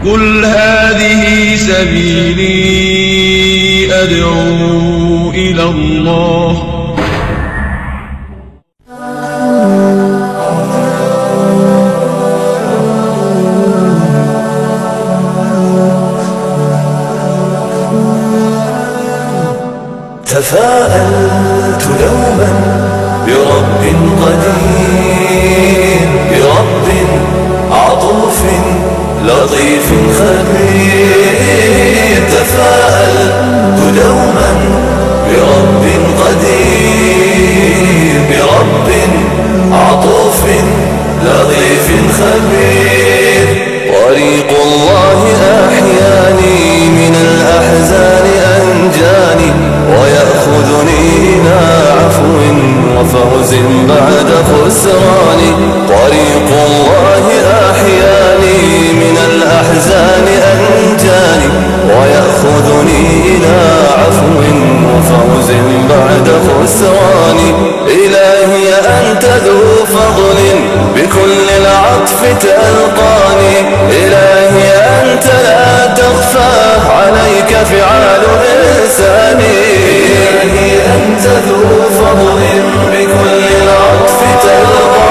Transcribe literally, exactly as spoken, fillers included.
قل هذه سبيلي أدعو إلى الله. تفاءلت دوما برب قدير، برب عطوف لطيف خبير. تفاءلت دوما برب قدير، برب عطوف لطيف خبير. طريق الله أحياني من الأحزان أنجاني، ويأخذني إلى عفو وفوز بعد خسران. طريق الله أحياني من الأحزان أنجاني، ويأخذني إلى عفو وفوز بعد خسران. إلهي أنت ذو فضل بكل العطف تلقاني، إلهي أنت لا تخفى عليك فعال إنساني. إلهي أنت ذو فضل بكل العطف تلقاني،